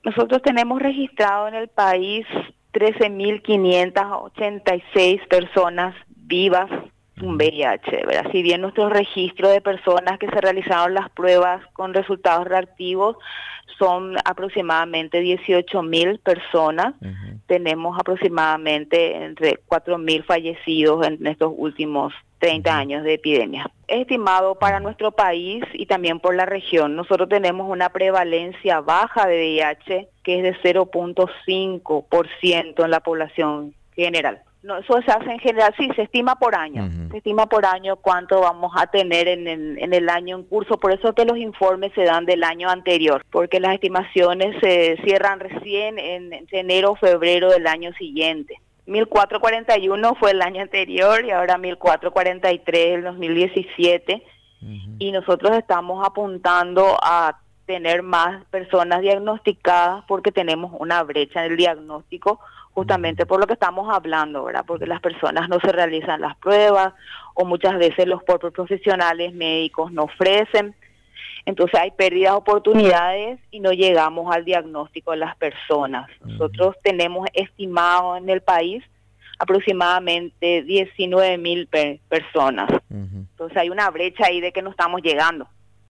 Nosotros tenemos registrado en el país 13.586 personas vivas con VIH, ¿verdad? Si bien nuestro registro de personas que se realizaron las pruebas con resultados reactivos son aproximadamente 18.000 personas, tenemos aproximadamente entre 4.000 fallecidos en estos últimos 30 años de epidemia. Es estimado para nuestro país y también por la región. Nosotros tenemos una prevalencia baja de VIH que es de 0.5% en la población general. No, eso se hace en general, sí, se estima por año. Se estima por año cuánto vamos a tener en el año en curso. Por eso que los informes se dan del año anterior, porque las estimaciones se cierran recién en enero o febrero del año siguiente. 1.441 fue el año anterior y ahora 1.443 el 2017. Y nosotros estamos apuntando a tener más personas diagnosticadas porque tenemos una brecha en el diagnóstico, justamente por lo que estamos hablando, ¿verdad? Porque las personas no se realizan las pruebas o muchas veces los propios profesionales médicos no ofrecen. Entonces hay pérdidas de oportunidades y no llegamos al diagnóstico de las personas. Nosotros tenemos estimado en el país aproximadamente 19.000 personas. Entonces hay una brecha ahí de que no estamos llegando.